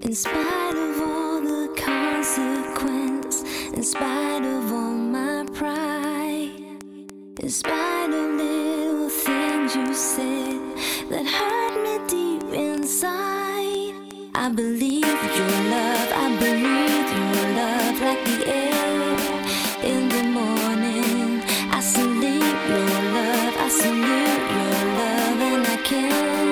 In spite of all the consequence, in spite of all my pride, in spite of little things you said that hurt me deep inside, I believe your love, I breathe your love like the air in the morning. I salute your love, I salute your love, and I can't